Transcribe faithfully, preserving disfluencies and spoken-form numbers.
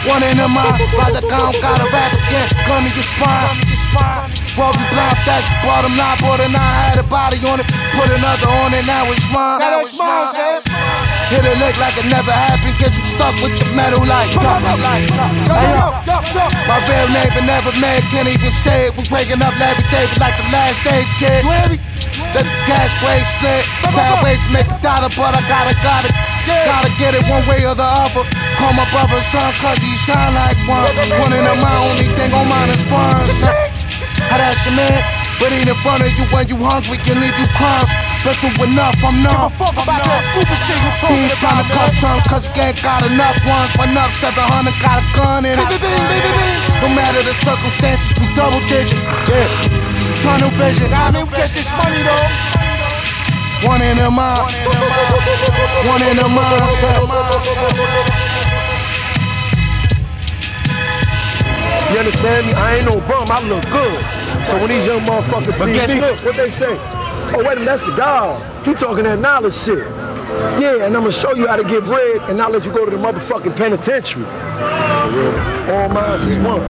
One in the mind, like I don't gotta back again. Gun in your spine. Roll you blind, that's your bottom line. Bought a nine, had a body on it. Put another on it, now it's mine. Now it's mine, son. Hit it lick like it never happened. Get you stuck with the metal like duck. Hey yo, my real neighbor never met, can't even say it. We waking up every day, but like the last days, kid. Let the gas waste split. Bad ways to make a dollar, but I gotta, gotta, gotta get it one way or the other. Call my brother son, cause he shine like one. One in the my only thing on mine is fun. How that's your man? But ain't in front of you when you hungry, can leave you crumbs. Been through enough, I'm numb. Give a fuck about that stupid shit you talking He ain't trying to cut chunks, cause he ain't got enough ones. One up, seven hundred, got a gun in it. No matter the circumstances, we double digit. Yeah, tunnel vision. Nah, I mean, we get this money though. One in the mind, one in the mindset. You understand me? I ain't no bum, I look good. So when these young motherfuckers see me, what they say? Oh, wait a minute, that's the dog. He talking that knowledge shit. Yeah, and I'm gonna show you how to get bread and not let you go to the motherfucking penitentiary. All minds is one.